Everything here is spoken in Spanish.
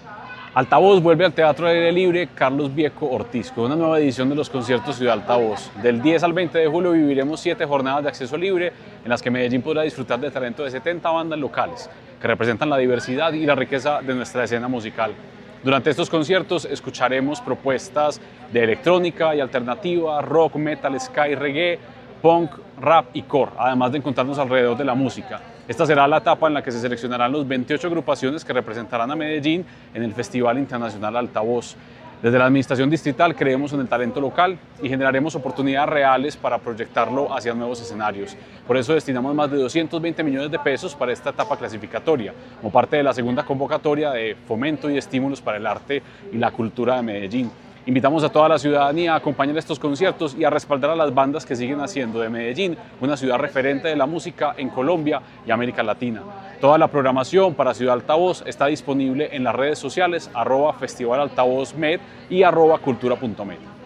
Altavoz vuelve al Teatro al Aire Libre Carlos Vieco Ortiz con una nueva edición de los conciertos Ciudad Altavoz. Del 10 al 20 de julio viviremos 7 jornadas de acceso libre en las que Medellín podrá disfrutar del talento de 70 bandas locales que representan la diversidad y la riqueza de nuestra escena musical. Durante estos conciertos escucharemos propuestas de electrónica y alternativa, rock, metal, ska, reggae, punk, rap y core, además de encontrarnos alrededor de la música. Esta será la etapa en la que se seleccionarán los 28 agrupaciones que representarán a Medellín en el Festival Internacional Altavoz. Desde la Administración Distrital creemos en el talento local y generaremos oportunidades reales para proyectarlo hacia nuevos escenarios. Por eso destinamos más de 220 millones de pesos para esta etapa clasificatoria, como parte de la segunda convocatoria de fomento y estímulos para el arte y la cultura de Medellín. Invitamos a toda la ciudadanía a acompañar estos conciertos y a respaldar a las bandas que siguen haciendo de Medellín una ciudad referente de la música en Colombia y América Latina. Toda la programación para Ciudad Altavoz está disponible en las redes sociales @festivalaltavozmed y @cultura.med.